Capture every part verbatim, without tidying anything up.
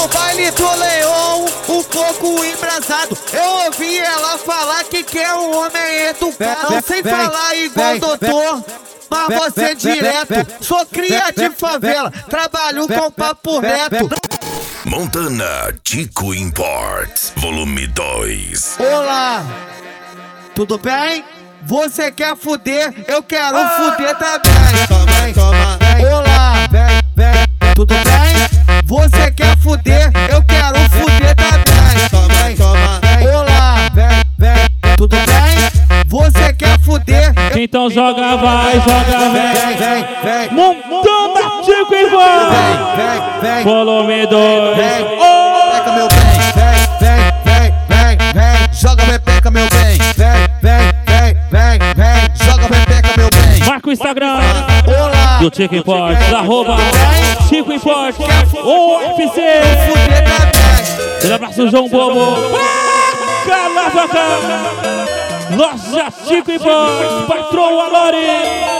No baile do Leão, um pouco embrasado. Eu ouvi ela falar que quer um homem educado. Não sei falar igual doutor, mas você direto. Sou cria de favela, trabalho com papo reto. Montana Tico Imports, volume dois. Olá, tudo bem? Você quer fuder? Eu quero ah. fuder também. Toma, toma. Olá, vem, vem. Tudo bem? Você quer fuder? Eu quero fuder também. Toma, toma. Olá, vem, vem. Tudo bem? Você quer fuder? Então joga, vai, joga, vem, vem, vem. Montana Tico Imports, vem, vem, vem. Volume dois. Peca meu bem, vem, vem, vem, vem, vem. Joga pepeca meu bem, vem, vem. Vem, vem, joga pepeca, meu bem. Marca o Instagram Olá. do Tico Imports, arroba Tico Imports, O F C. Um abraço, João Bobo. Calavaca. Loja Tico Imports, patrão Alori.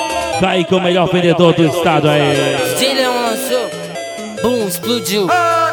Kaique, o melhor vendedor do estado aí. D J Leão lançou, boom, explodiu.